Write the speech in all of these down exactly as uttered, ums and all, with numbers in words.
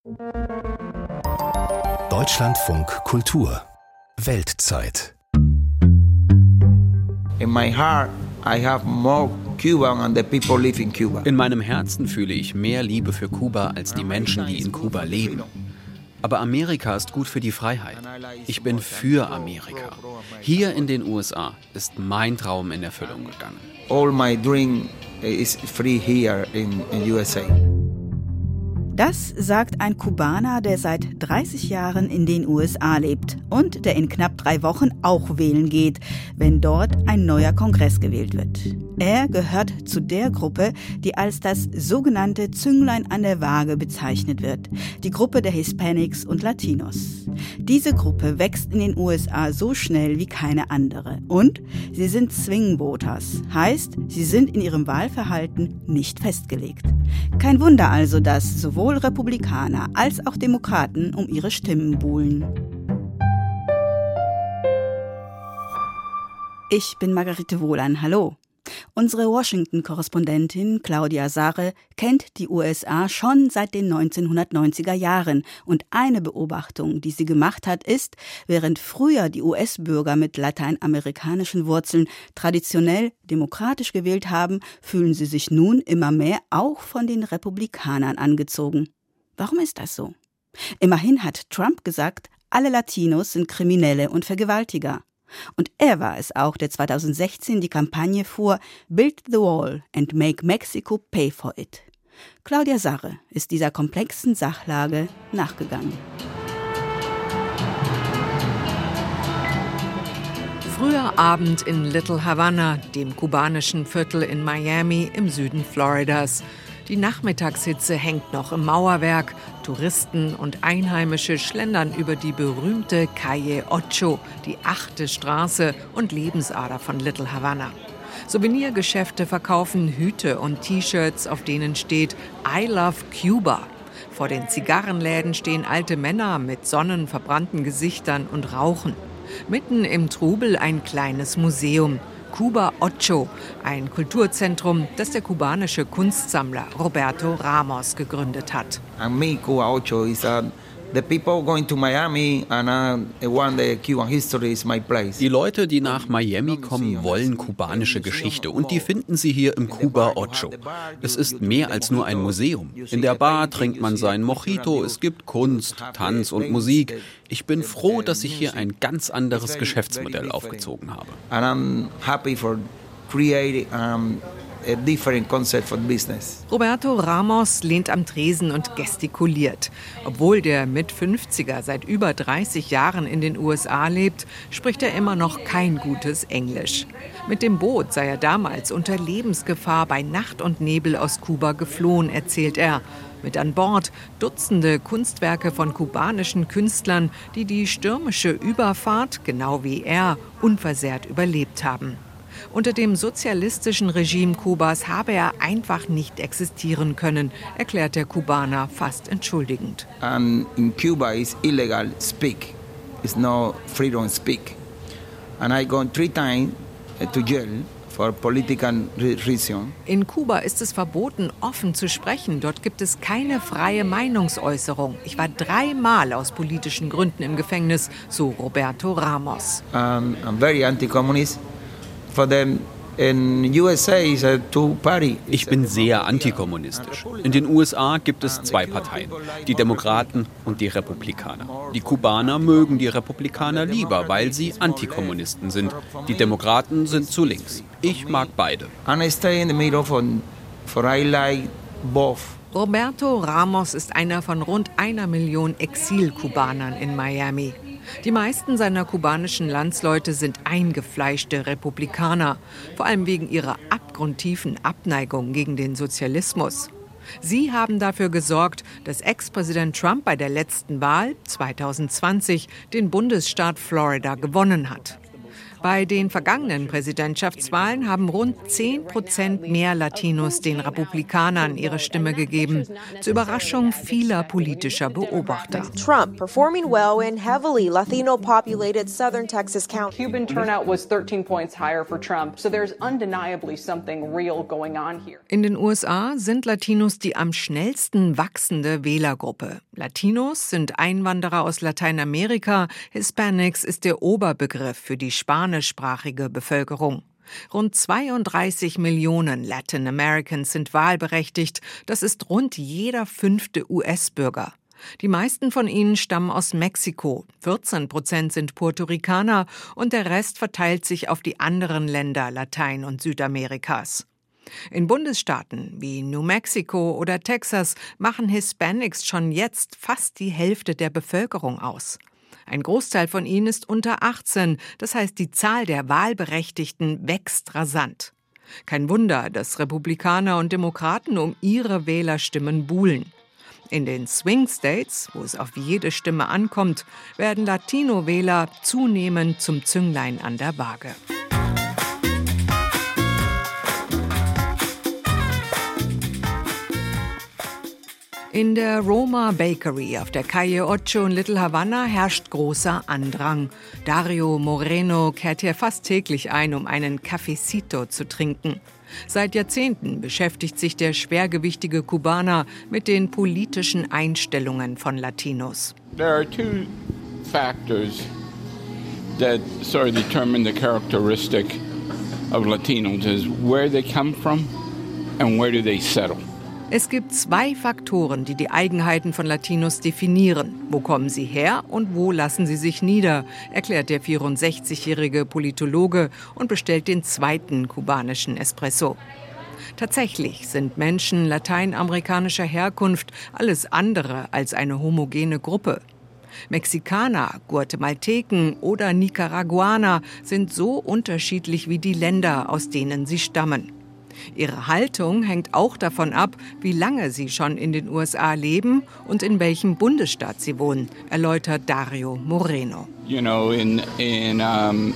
Deutschlandfunk Kultur Weltzeit. In my heart, I have more Cuban and the people live in Cuba. In meinem Herzen fühle ich mehr Liebe für Kuba als die Menschen, die in Kuba leben. Aber Amerika ist gut für die Freiheit. Ich bin für Amerika. Hier in den U S A ist mein Traum in Erfüllung gegangen. All my dream is free here in, in U S A. Das sagt ein Kubaner, der seit dreißig Jahren in den U S A lebt und der in knapp drei Wochen auch wählen geht, wenn dort ein neuer Kongress gewählt wird. Er gehört zu der Gruppe, die als das sogenannte Zünglein an der Waage bezeichnet wird, die Gruppe der Hispanics und Latinos. Diese Gruppe wächst in den U S A so schnell wie keine andere und sie sind Swing Voters, heißt, sie sind in ihrem Wahlverhalten nicht festgelegt. Kein Wunder also, dass sowohl Republikaner als auch Demokraten um ihre Stimmen buhlen. Ich bin Margarete Wohlan, hallo. Unsere Washington-Korrespondentin Claudia Sarre kennt die U S A schon seit den neunzehnhundertneunziger Jahren und eine Beobachtung, die sie gemacht hat, ist, während früher die U S-Bürger mit lateinamerikanischen Wurzeln traditionell demokratisch gewählt haben, fühlen sie sich nun immer mehr auch von den Republikanern angezogen. Warum ist das so? Immerhin hat Trump gesagt, alle Latinos sind Kriminelle und Vergewaltiger. Und er war es auch, der zweitausendsechzehn die Kampagne fuhr Build the Wall and make Mexico pay for it. Claudia Sarre ist dieser komplexen Sachlage nachgegangen. Früher Abend in Little Havana, dem kubanischen Viertel in Miami im Süden Floridas. Die Nachmittagshitze hängt noch im Mauerwerk. Touristen und Einheimische schlendern über die berühmte Calle Ocho, die achte Straße und Lebensader von Little Havana. Souvenirgeschäfte verkaufen Hüte und T-Shirts, auf denen steht I love Cuba. Vor den Zigarrenläden stehen alte Männer mit sonnenverbrannten Gesichtern und rauchen. Mitten im Trubel ein kleines Museum. Cuba Ocho, ein Kulturzentrum, das der kubanische Kunstsammler Roberto Ramos gegründet hat. And me, Cuba Ocho is uh, the people going to Miami and uh, want the Cuban history is my place. Die Leute, die nach Miami kommen, wollen kubanische Geschichte und die finden sie hier im Cuba Ocho. Es ist mehr als nur ein Museum. In der Bar trinkt man seinen Mojito, es gibt Kunst, Tanz und Musik. Ich bin froh, dass ich hier ein ganz anderes Geschäftsmodell aufgezogen habe. And I'm happy for creating um, a different concept for business. Roberto Ramos lehnt am Tresen und gestikuliert. Obwohl der Mit-fünfziger seit über dreißig Jahren in den U S A lebt, spricht er immer noch kein gutes Englisch. Mit dem Boot sei er damals unter Lebensgefahr bei Nacht und Nebel aus Kuba geflohen, erzählt er. Mit an Bord Dutzende Kunstwerke von kubanischen Künstlern, die die stürmische Überfahrt, genau wie er, unversehrt überlebt haben. Unter dem sozialistischen Regime Kubas habe er einfach nicht existieren können, erklärt der Kubaner fast entschuldigend. And in Cuba is illegal speak. It's no freedom speak. And I gone three times to jail. In Kuba ist es verboten, offen zu sprechen. Dort gibt es keine freie Meinungsäußerung. Ich war dreimal aus politischen Gründen im Gefängnis, so Roberto Ramos. Um, I'm very anti-communist. For them in U S A is a two-party. Ich bin sehr antikommunistisch. In den U S A gibt es zwei Parteien, die Demokraten und die Republikaner. Die Kubaner mögen die Republikaner lieber, weil sie Antikommunisten sind. Die Demokraten sind zu links. Ich mag beide. And I stay in the middle for, for I like both. Roberto Ramos ist einer von rund einer Million Exil-Kubanern in Miami. Die meisten seiner kubanischen Landsleute sind eingefleischte Republikaner, vor allem wegen ihrer abgrundtiefen Abneigung gegen den Sozialismus. Sie haben dafür gesorgt, dass Ex-Präsident Trump bei der letzten Wahl zweitausendzwanzig den Bundesstaat Florida gewonnen hat. Bei den vergangenen Präsidentschaftswahlen haben rund zehn Prozent mehr Latinos den Republikanern ihre Stimme gegeben, zur Überraschung vieler politischer Beobachter. Trump performing well in heavily Latino-populated southern Texas counties. Cuban turnout was thirteen points higher for Trump, so there's undeniably something real going on here. In den U S A sind Latinos die am schnellsten wachsende Wählergruppe. Latinos sind Einwanderer aus Lateinamerika, Hispanics ist der Oberbegriff für die spanischsprachige Bevölkerung. Rund zweiunddreißig Millionen Latin Americans sind wahlberechtigt, das ist rund jeder fünfte U S-Bürger. Die meisten von ihnen stammen aus Mexiko, vierzehn Prozent sind Puerto Ricaner und der Rest verteilt sich auf die anderen Länder Latein- und Südamerikas. In Bundesstaaten wie New Mexico oder Texas machen Hispanics schon jetzt fast die Hälfte der Bevölkerung aus. Ein Großteil von ihnen ist unter achtzehn, das heißt, die Zahl der Wahlberechtigten wächst rasant. Kein Wunder, dass Republikaner und Demokraten um ihre Wählerstimmen buhlen. In den Swing States, wo es auf jede Stimme ankommt, werden Latino-Wähler zunehmend zum Zünglein an der Waage. In der Roma Bakery auf der Calle Ocho in Little Havana herrscht großer Andrang. Dario Moreno kehrt hier fast täglich ein, um einen Cafecito zu trinken. Seit Jahrzehnten beschäftigt sich der schwergewichtige Kubaner mit den politischen Einstellungen von Latinos. There are two factors that sort of determine the characteristic of Latinos, is where they come from and where do they settle. Es gibt zwei Faktoren, die die Eigenheiten von Latinos definieren. Wo kommen sie her und wo lassen sie sich nieder, erklärt der vierundsechzigjährige Politologe und bestellt den zweiten kubanischen Espresso. Tatsächlich sind Menschen lateinamerikanischer Herkunft alles andere als eine homogene Gruppe. Mexikaner, Guatemalteken oder Nicaraguaner sind so unterschiedlich wie die Länder, aus denen sie stammen. Ihre Haltung hängt auch davon ab, wie lange sie schon in den U S A leben und in welchem Bundesstaat sie wohnen, erläutert Dario Moreno. You know, in, in um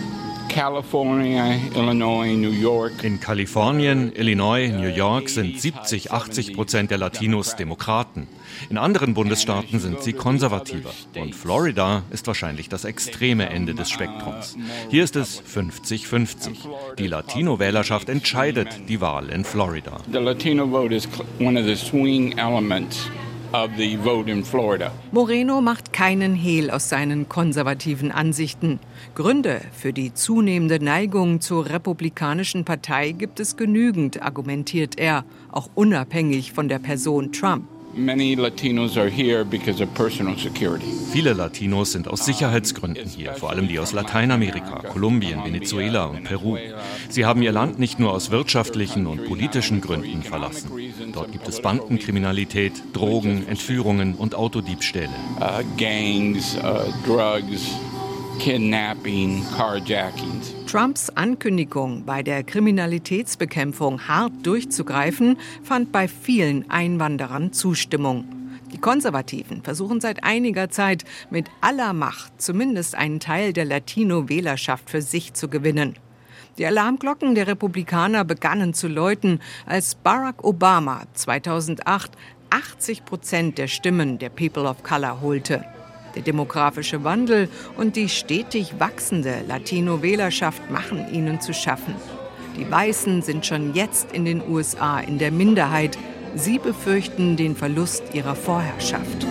California, Illinois, New York. In Kalifornien, Illinois, New York sind siebzig, achtzig Prozent der Latinos Demokraten. In anderen Bundesstaaten sind sie konservativer. Und Florida ist wahrscheinlich das extreme Ende des Spektrums. Hier ist es fünfzig fünfzig. Die Latino-Wählerschaft entscheidet die Wahl in Florida. The Latino vote is one of the swing elements of the vote in Florida. Moreno macht keinen Hehl aus seinen konservativen Ansichten. Gründe für die zunehmende Neigung zur Republikanischen Partei gibt es genügend, argumentiert er, auch unabhängig von der Person Trump. Many Latinos are here because of personal security. Viele Latinos sind aus Sicherheitsgründen hier, vor allem die aus Lateinamerika, Kolumbien, Venezuela und Peru. Sie haben ihr Land nicht nur aus wirtschaftlichen und politischen Gründen verlassen. Dort gibt es Bandenkriminalität, Drogen, Entführungen und Autodiebstähle. Uh, gangs, uh, drugs, kidnapping, carjackings. Trumps Ankündigung, bei der Kriminalitätsbekämpfung hart durchzugreifen, fand bei vielen Einwanderern Zustimmung. Die Konservativen versuchen seit einiger Zeit mit aller Macht zumindest einen Teil der Latino-Wählerschaft für sich zu gewinnen. Die Alarmglocken der Republikaner begannen zu läuten, als Barack Obama zweitausendacht achtzig Prozent der Stimmen der People of Color holte. Der demografische Wandel und die stetig wachsende Latino-Wählerschaft machen ihnen zu schaffen. Die Weißen sind schon jetzt in den U S A in der Minderheit. Sie befürchten den Verlust ihrer Vorherrschaft.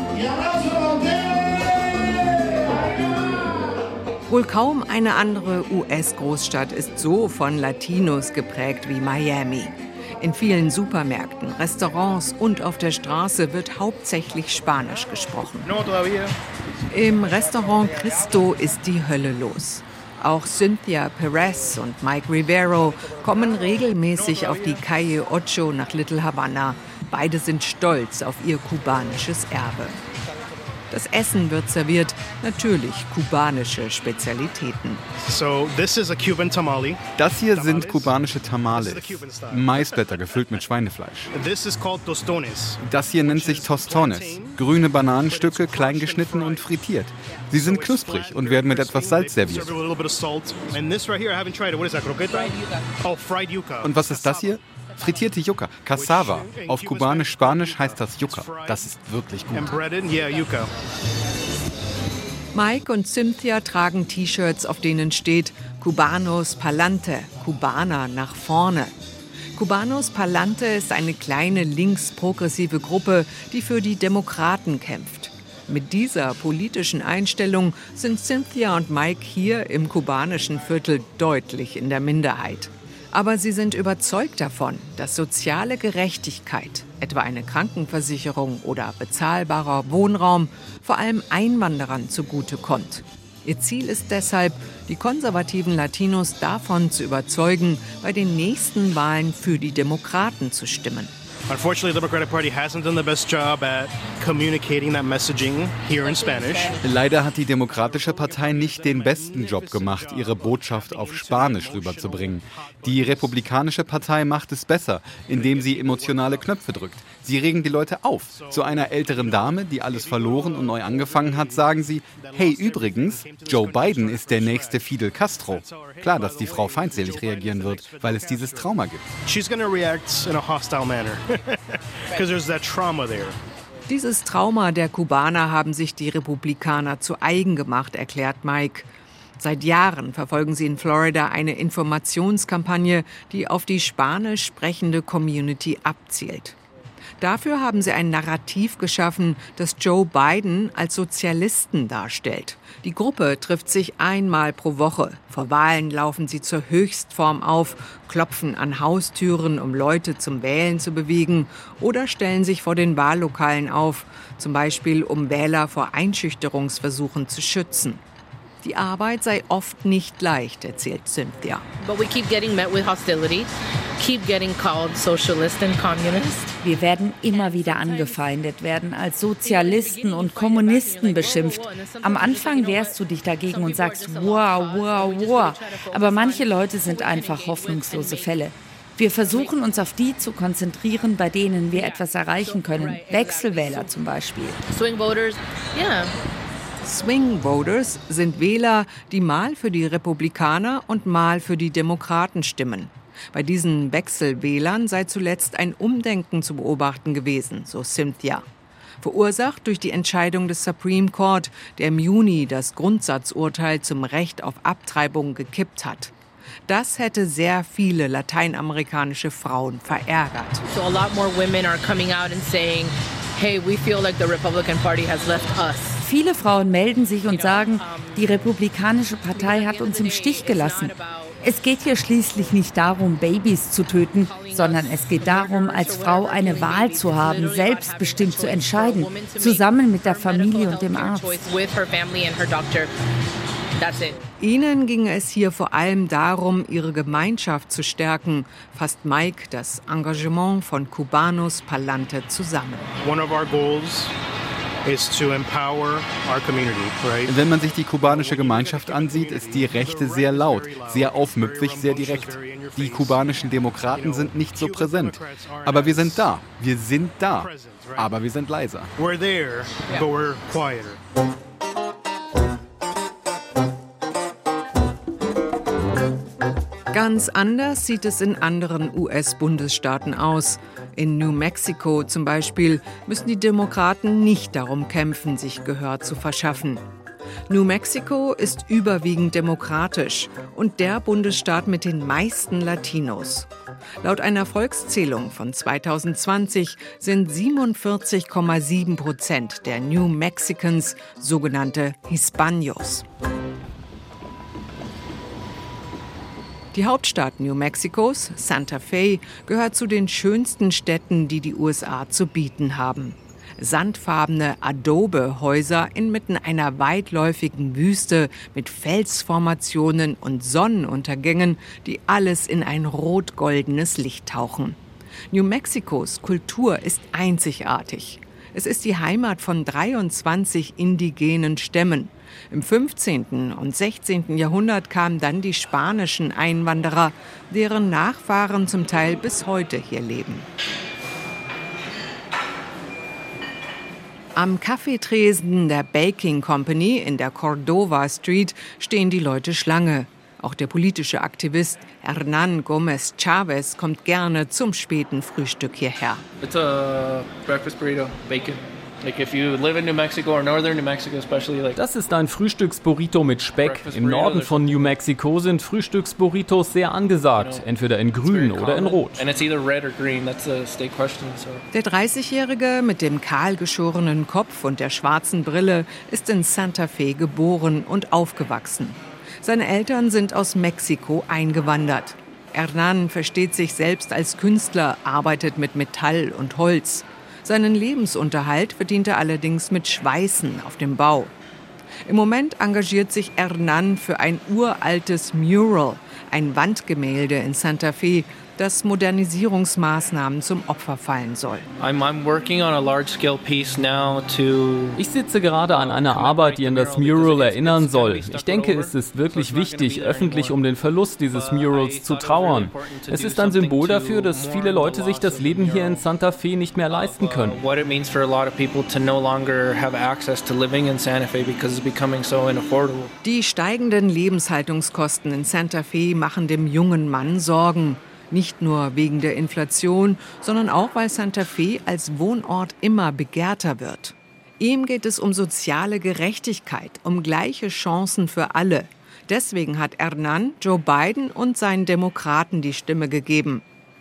Wohl kaum eine andere U S-Großstadt ist so von Latinos geprägt wie Miami. In vielen Supermärkten, Restaurants und auf der Straße wird hauptsächlich Spanisch gesprochen. Im Restaurant Cristo ist die Hölle los. Auch Cynthia Perez und Mike Rivero kommen regelmäßig auf die Calle Ocho nach Little Havana. Beide sind stolz auf ihr kubanisches Erbe. Das Essen wird serviert, natürlich kubanische Spezialitäten. So, this is a Cuban tamale. Das hier sind kubanische Tamales, Maisblätter gefüllt mit Schweinefleisch. This is called tostones. Das hier nennt sich Tostones, grüne Bananenstücke, klein geschnitten und frittiert. Sie sind knusprig und werden mit etwas Salz serviert. Und was ist das hier? Frittierte Yucca, Cassava. Auf Kubanisch-Spanisch heißt das Yucca. Das ist wirklich gut. Mike und Cynthia tragen T-Shirts, auf denen steht Cubanos Pa'lante, Kubaner nach vorne. Cubanos Pa'lante ist eine kleine linksprogressive Gruppe, die für die Demokraten kämpft. Mit dieser politischen Einstellung sind Cynthia und Mike hier im kubanischen Viertel deutlich in der Minderheit. Aber sie sind überzeugt davon, dass soziale Gerechtigkeit, etwa eine Krankenversicherung oder bezahlbarer Wohnraum, vor allem Einwanderern zugutekommt. Ihr Ziel ist deshalb, die konservativen Latinos davon zu überzeugen, bei den nächsten Wahlen für die Demokraten zu stimmen. Unfortunately, the Democratic Party hasn't done the best job at communicating that messaging here in Spanish. Leider hat die Demokratische Partei nicht den besten Job gemacht, ihre Botschaft auf Spanisch rüberzubringen. Die Republikanische Partei macht es besser, indem sie emotionale Knöpfe drückt. Sie regen die Leute auf. Zu einer älteren Dame, die alles verloren und neu angefangen hat, sagen sie, hey, übrigens, Joe Biden ist der nächste Fidel Castro. Klar, dass die Frau feindselig reagieren wird, weil es dieses Trauma gibt. She's gonna react in a hostile manner. Because there's that trauma there. Dieses Trauma der Kubaner haben sich die Republikaner zu eigen gemacht, erklärt Mike. Seit Jahren verfolgen sie in Florida eine Informationskampagne, die auf die spanisch sprechende Community abzielt. Dafür haben sie ein Narrativ geschaffen, das Joe Biden als Sozialisten darstellt. Die Gruppe trifft sich einmal pro Woche. Vor Wahlen laufen sie zur Höchstform auf, klopfen an Haustüren, um Leute zum Wählen zu bewegen, oder stellen sich vor den Wahllokalen auf, zum Beispiel um Wähler vor Einschüchterungsversuchen zu schützen. Die Arbeit sei oft nicht leicht, erzählt Cynthia. But we keep getting met with hostility, keep getting called socialist and communist. Wir werden immer wieder angefeindet, werden als Sozialisten und Kommunisten beschimpft. Am Anfang wehrst du dich dagegen und sagst, wow, wow, wow. Aber manche Leute sind einfach hoffnungslose Fälle. Wir versuchen uns auf die zu konzentrieren, bei denen wir etwas erreichen können. Wechselwähler zum Beispiel. Swing voters, yeah. Swing Voters sind Wähler, die mal für die Republikaner und mal für die Demokraten stimmen. Bei diesen Wechselwählern sei zuletzt ein Umdenken zu beobachten gewesen, so Cynthia. Verursacht durch die Entscheidung des Supreme Court, der im Juni das Grundsatzurteil zum Recht auf Abtreibung gekippt hat. Das hätte sehr viele lateinamerikanische Frauen verärgert. So a lot more women are coming out and saying, hey, we feel like the Republican Party has left us. Viele Frauen melden sich und sagen, die Republikanische Partei hat uns im Stich gelassen. Es geht hier schließlich nicht darum, Babys zu töten, sondern es geht darum, als Frau eine Wahl zu haben, selbstbestimmt zu entscheiden, zusammen mit der Familie und dem Arzt. Ihnen ging es hier vor allem darum, ihre Gemeinschaft zu stärken, fasst Mike das Engagement von Cubanos Pa'lante zusammen. One of our goals is to empower our community, right? Wenn man sich die kubanische Gemeinschaft ansieht, ist die Rechte sehr laut, sehr aufmüpfig, sehr direkt. Die kubanischen Demokraten sind nicht so präsent. Aber wir sind da. Wir sind da. Aber wir sind leiser. We're there, but we're quieter. Ganz anders sieht es in anderen U S-Bundesstaaten aus. In New Mexico zum Beispiel müssen die Demokraten nicht darum kämpfen, sich Gehör zu verschaffen. New Mexico ist überwiegend demokratisch und der Bundesstaat mit den meisten Latinos. Laut einer Volkszählung von zweitausendzwanzig sind siebenundvierzig Komma sieben Prozent der New Mexicans sogenannte Hispanos. Die Hauptstadt New Mexicos, Santa Fe, gehört zu den schönsten Städten, die die U S A zu bieten haben. Sandfarbene Adobe-Häuser inmitten einer weitläufigen Wüste mit Felsformationen und Sonnenuntergängen, die alles in ein rot-goldenes Licht tauchen. New Mexicos Kultur ist einzigartig. Es ist die Heimat von dreiundzwanzig indigenen Stämmen. Im fünfzehnten und sechzehnten Jahrhundert kamen dann die spanischen Einwanderer, deren Nachfahren zum Teil bis heute hier leben. Am Kaffeetresen der Baking Company in der Cordova Street stehen die Leute Schlange. Auch der politische Aktivist Hernán Gómez Chávez kommt gerne zum späten Frühstück hierher. It's a breakfast burrito, bacon. Like if you live in New Mexico or northern New Mexico especially, like Das ist ein Frühstücksburrito mit Speck. Im Norden von New Mexico sind Frühstücksburritos sehr angesagt, entweder in grün oder in rot. And it's either red or green. That's a state question. So. Der dreißigjährige mit dem kahlgeschorenen Kopf und der schwarzen Brille ist in Santa Fe geboren und aufgewachsen. Seine Eltern sind aus Mexiko eingewandert. Hernán versteht sich selbst als Künstler, arbeitet mit Metall und Holz. Seinen Lebensunterhalt verdient er allerdings mit Schweißen auf dem Bau. Im Moment engagiert sich Hernán für ein uraltes Mural, ein Wandgemälde in Santa Fe, das Modernisierungsmaßnahmen zum Opfer fallen soll. I'm, I'm working on a large-scale piece now to Ich sitze gerade an einer Arbeit, die an das Mural erinnern soll. Ich denke, es ist wirklich wichtig, öffentlich um den Verlust dieses Murals zu trauern. Es ist ein Symbol dafür, dass viele Leute sich das Leben hier in Santa Fe nicht mehr leisten können. what it means for a lot of people to no longer have access to living in Santa Fe because it's becoming so unaffordable. Die steigenden Lebenshaltungskosten in Santa Fe machen dem jungen Mann Sorgen. Nicht nur wegen der Inflation, sondern auch, weil Santa Fe als Wohnort immer begehrter wird. Ihm geht es um soziale Gerechtigkeit, um gleiche Chancen für alle. Deswegen hat Hernán Joe Biden und seinen Demokraten die Stimme gegeben.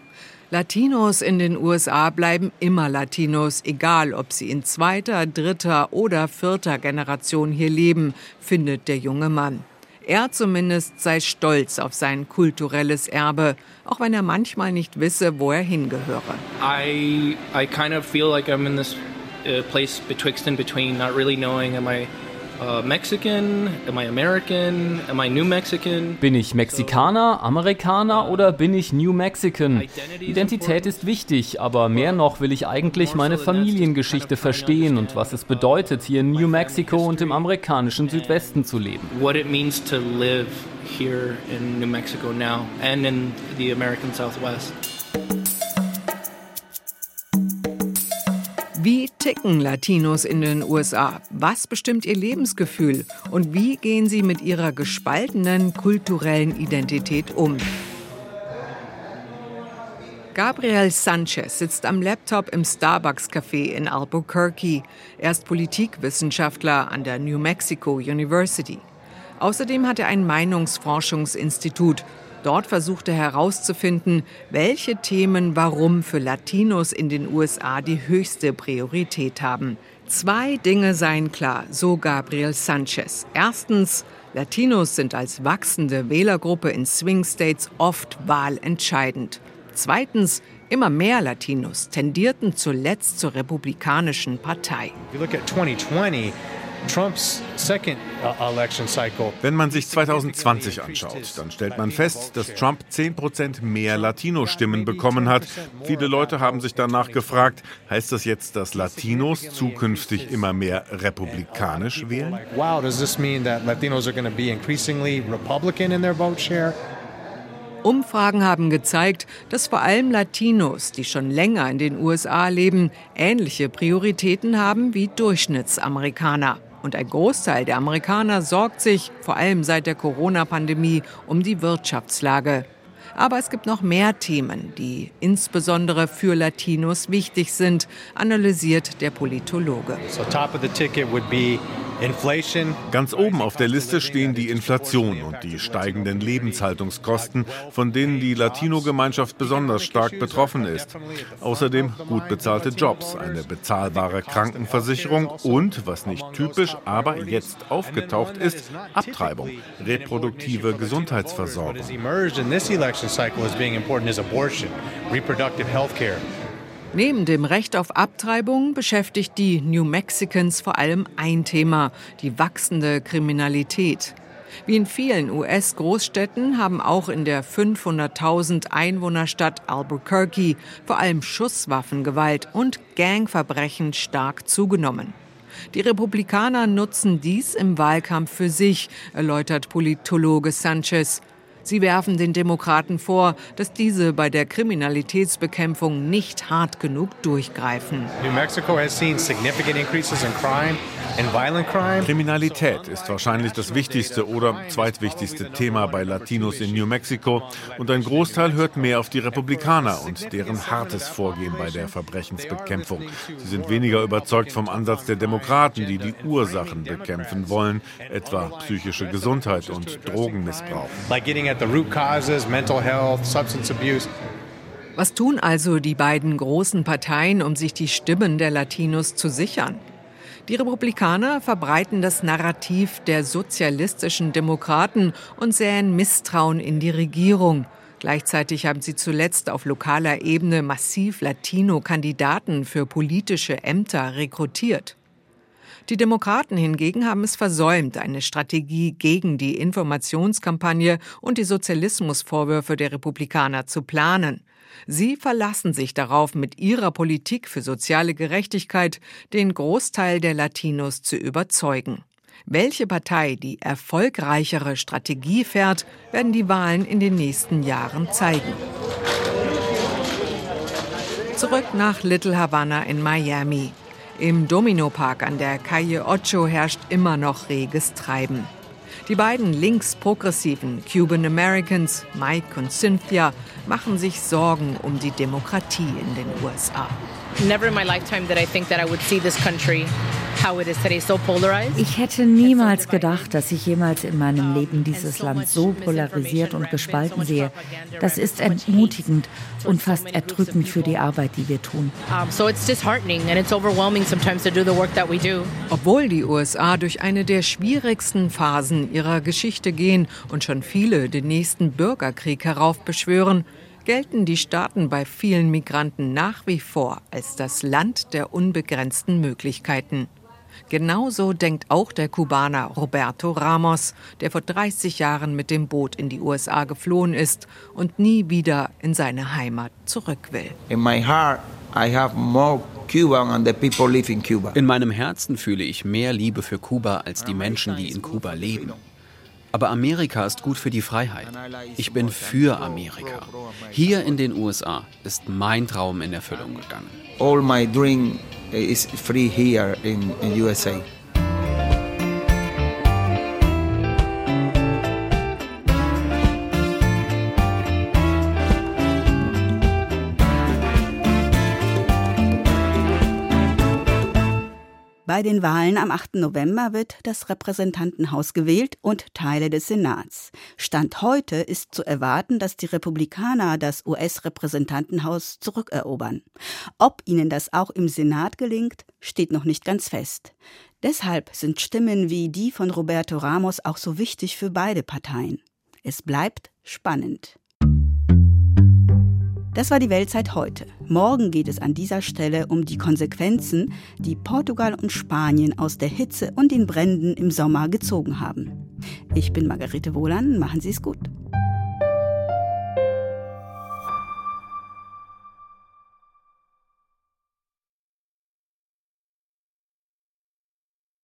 Latinos in den U S A bleiben immer Latinos, egal ob sie in zweiter, dritter oder vierter Generation hier leben, findet der junge Mann. Er zumindest sei stolz auf sein kulturelles Erbe, auch wenn er manchmal nicht wisse, wo er hingehöre. I I kind of feel like I'm in this uh, place betwixt and between, not really knowing am I uh, Mexican, am I American, am I New Mexican? Bin ich Mexikaner, Amerikaner oder bin ich New Mexican? Identität ist wichtig, aber mehr noch will ich eigentlich meine Familiengeschichte verstehen und was es bedeutet, hier in New Mexico und im amerikanischen Südwesten zu leben. What it means to live here in New Mexico now and in the American Southwest. Wie ticken Latinos in den U S A? Was bestimmt ihr Lebensgefühl? Und wie gehen sie mit ihrer gespaltenen kulturellen Identität um? Gabriel Sanchez sitzt am Laptop im Starbucks-Café in Albuquerque. Er ist Politikwissenschaftler an der New Mexico University. Außerdem hat er ein Meinungsforschungsinstitut. Dort versucht er herauszufinden, welche Themen warum für Latinos in den U S A die höchste Priorität haben. Zwei Dinge seien klar, so Gabriel Sanchez. Erstens, Latinos sind als wachsende Wählergruppe in Swing States oft wahlentscheidend. Zweitens, immer mehr Latinos tendierten zuletzt zur Republikanischen Partei. Wenn man sich zwanzig zwanzig anschaut, dann stellt man fest, dass Trump zehn Prozent mehr Latino-Stimmen bekommen hat. Viele Leute haben sich danach gefragt, heißt das jetzt, dass Latinos zukünftig immer mehr republikanisch wählen? Wow, does this mean that Latinos are going to be increasingly Republican in their vote share? Umfragen haben gezeigt, dass vor allem Latinos, die schon länger in den U S A leben, ähnliche Prioritäten haben wie Durchschnittsamerikaner. Und ein Großteil der Amerikaner sorgt sich, vor allem seit der Corona-Pandemie, um die Wirtschaftslage. Aber es gibt noch mehr Themen, die insbesondere für Latinos wichtig sind, analysiert der Politologe. So top of the ticket would be inflation. Ganz oben auf der Liste stehen die Inflation und die steigenden Lebenshaltungskosten, von denen die Latino-Gemeinschaft besonders stark betroffen ist. Außerdem gut bezahlte Jobs, eine bezahlbare Krankenversicherung und, was nicht typisch, aber jetzt aufgetaucht ist, Abtreibung, reproduktive Gesundheitsversorgung. Neben dem Recht auf Abtreibung beschäftigt die New Mexicans vor allem ein Thema, die wachsende Kriminalität. Wie in vielen U S-Großstädten haben auch in der fünfhunderttausend Einwohnerstadt Albuquerque vor allem Schusswaffengewalt und Gangverbrechen stark zugenommen. Die Republikaner nutzen dies im Wahlkampf für sich, erläutert Politologe Sanchez. Sie werfen den Demokraten vor, dass diese bei der Kriminalitätsbekämpfung nicht hart genug durchgreifen. New Mexico has seen significant increases in crime and violent crime. Kriminalität ist wahrscheinlich das wichtigste oder zweitwichtigste Thema bei Latinos in New Mexico und ein Großteil hört mehr auf die Republikaner und deren hartes Vorgehen bei der Verbrechensbekämpfung. Sie sind weniger überzeugt vom Ansatz der Demokraten, die die Ursachen bekämpfen wollen, etwa psychische Gesundheit und Drogenmissbrauch. Like getting at the root causes, mental health, substance abuse. Was tun also die beiden großen Parteien, um sich die Stimmen der Latinos zu sichern? Die Republikaner verbreiten das Narrativ der sozialistischen Demokraten und säen Misstrauen in die Regierung. Gleichzeitig haben sie zuletzt auf lokaler Ebene massiv Latino-Kandidaten für politische Ämter rekrutiert. Die Demokraten hingegen haben es versäumt, eine Strategie gegen die Informationskampagne und die Sozialismusvorwürfe der Republikaner zu planen. Sie verlassen sich darauf, mit ihrer Politik für soziale Gerechtigkeit den Großteil der Latinos zu überzeugen. Welche Partei die erfolgreichere Strategie fährt, werden die Wahlen in den nächsten Jahren zeigen. Zurück nach Little Havana in Miami. Im Domino-Park an der Calle Ocho herrscht immer noch reges Treiben. Die beiden links-progressiven Cuban Americans, Mike und Cynthia, machen sich Sorgen um die Demokratie in den U S A. Never in my lifetime did I think that I would see this country how it is today, so polarized. Ich hätte niemals gedacht, dass ich jemals in meinem Leben dieses Land so polarisiert und gespalten sehe. Das ist entmutigend und fast erdrückend für die Arbeit, die wir tun. So it's disheartening and it's overwhelming sometimes to do the work that we do. Obwohl die U S A durch eine der schwierigsten Phasen ihrer Geschichte gehen und schon viele den nächsten Bürgerkrieg heraufbeschwören, gelten die Staaten bei vielen Migranten nach wie vor als das Land der unbegrenzten Möglichkeiten. Genauso denkt auch der Kubaner Roberto Ramos, der vor dreißig Jahren mit dem Boot in die U S A geflohen ist und nie wieder in seine Heimat zurück will. In my heart, I have more Cuban and the people live in Cuba. In meinem Herzen fühle ich mehr Liebe für Kuba als die Menschen, die in Kuba leben. Aber Amerika ist gut für die Freiheit. Ich bin für Amerika. Hier in den U S A ist mein Traum in Erfüllung gegangen. All my dream is free here in, in U S A. Bei den Wahlen am achten November wird das Repräsentantenhaus gewählt und Teile des Senats. Stand heute ist zu erwarten, dass die Republikaner das U S-Repräsentantenhaus zurückerobern. Ob ihnen das auch im Senat gelingt, steht noch nicht ganz fest. Deshalb sind Stimmen wie die von Roberto Ramos auch so wichtig für beide Parteien. Es bleibt spannend. Das war die Weltzeit heute. Morgen geht es an dieser Stelle um die Konsequenzen, die Portugal und Spanien aus der Hitze und den Bränden im Sommer gezogen haben. Ich bin Margarete Wohlan, machen Sie es gut.